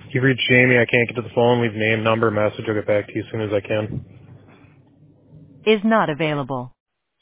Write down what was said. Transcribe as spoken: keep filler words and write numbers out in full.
You've reached Jamie. I can't get to the phone. Leave name, number, message. I'll get back to you as soon as I can. Is not available.